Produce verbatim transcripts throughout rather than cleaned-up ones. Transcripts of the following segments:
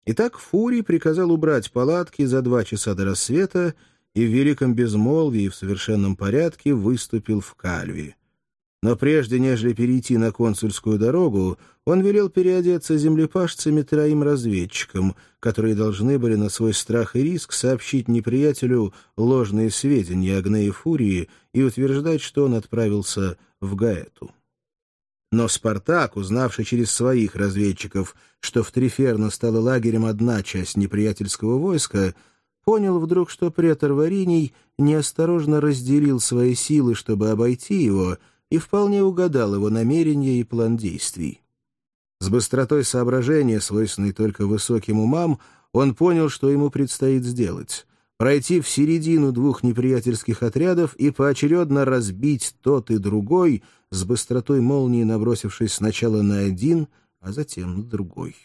Итак, Фурий приказал убрать палатки за два часа до рассвета и в великом безмолвии и в совершенном порядке выступил в Кальви. Но прежде, нежели перейти на консульскую дорогу, он велел переодеться землепашцами троим разведчикам, которые должны были на свой страх и риск сообщить неприятелю ложные сведения о гневе Фурии и утверждать, что он отправился в Гаэту. Но Спартак, узнавший через своих разведчиков, что в Триферно стала лагерем одна часть неприятельского войска, понял вдруг, что претор Вариний неосторожно разделил свои силы, чтобы обойти его, и вполне угадал его намерения и план действий. С быстротой соображения, свойственной только высоким умам, он понял, что ему предстоит сделать — пройти в середину двух неприятельских отрядов и поочередно разбить тот и другой, с быстротой молнии набросившись сначала на один, а затем на другой.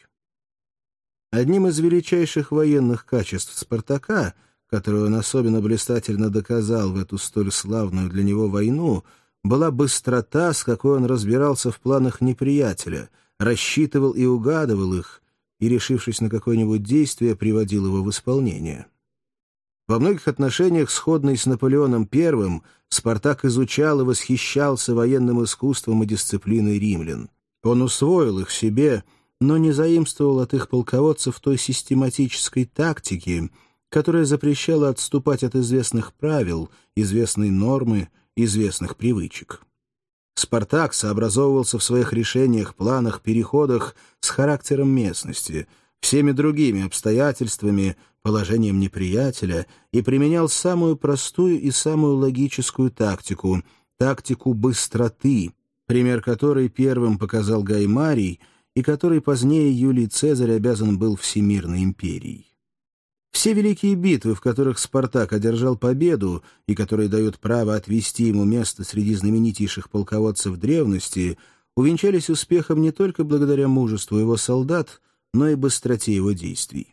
Одним из величайших военных качеств Спартака, которое он особенно блистательно доказал в эту столь славную для него войну, была быстрота, с какой он разбирался в планах неприятеля, рассчитывал и угадывал их, и, решившись на какое-нибудь действие, приводил его в исполнение. Во многих отношениях, сходный с Наполеоном Первым, Спартак изучал и восхищался военным искусством и дисциплиной римлян. Он усвоил их себе, но не заимствовал от их полководцев той систематической тактики, которая запрещала отступать от известных правил, известной нормы, известных привычек. Спартак сообразовывался в своих решениях, планах, переходах с характером местности, всеми другими обстоятельствами, положением неприятеля и применял самую простую и самую логическую тактику — тактику быстроты, пример которой первым показал Гай Марий и которой позднее Юлий Цезарь обязан был Всемирной империей. Все великие битвы, в которых Спартак одержал победу и которые дают право отвести ему место среди знаменитейших полководцев древности, увенчались успехом не только благодаря мужеству его солдат, но и быстроте его действий.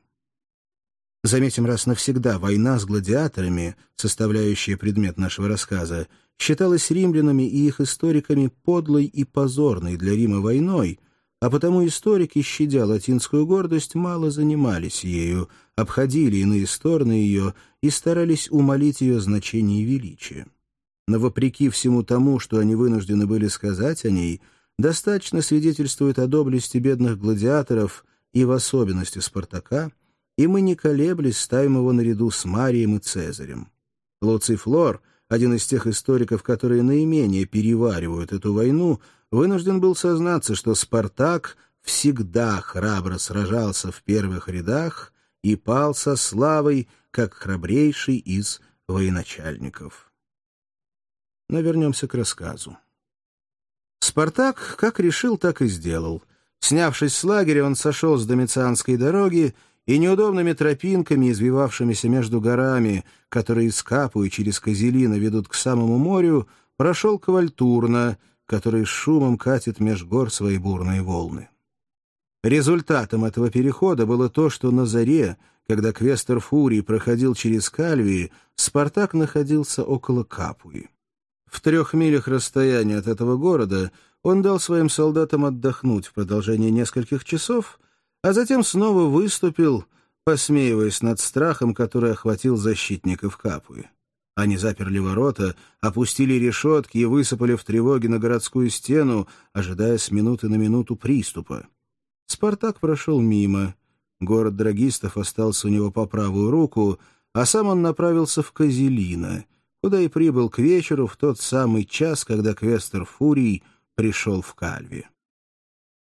Заметим раз навсегда, война с гладиаторами, составляющая предмет нашего рассказа, считалась римлянами и их историками подлой и позорной для Рима войной, а потому историки, щадя латинскую гордость, мало занимались ею, обходили иные стороны ее и старались умалить ее значение и величие. Но вопреки всему тому, что они вынуждены были сказать о ней, достаточно свидетельствует о доблести бедных гладиаторов и в особенности Спартака, и мы, не колеблясь, ставим его наряду с Марием и Цезарем. Луций Флор, один из тех историков, которые наименее переваривают эту войну, вынужден был сознаться, что Спартак всегда храбро сражался в первых рядах и пал со славой, как храбрейший из военачальников. Но вернемся к рассказу. Спартак как решил, так и сделал. Снявшись с лагеря, он сошел с Домицианской дороги и неудобными тропинками, извивавшимися между горами, которые из Капу и через Козелино ведут к самому морю, прошел к Вальтурна, который с шумом катит меж гор свои бурные волны. Результатом этого перехода было то, что на заре, когда квестор Фурий проходил через Кальвии, Спартак находился около Капуи. В трех милях расстояния от этого города он дал своим солдатам отдохнуть в продолжении нескольких часов, а затем снова выступил, посмеиваясь над страхом, который охватил защитников Капуи. Они заперли ворота, опустили решетки и высыпали в тревоге на городскую стену, ожидая с минуты на минуту приступа. Спартак прошел мимо. Город драгистов остался у него по правую руку, а сам он направился в Козелино, куда и прибыл к вечеру в тот самый час, когда квестор Фурий пришел в Кальви.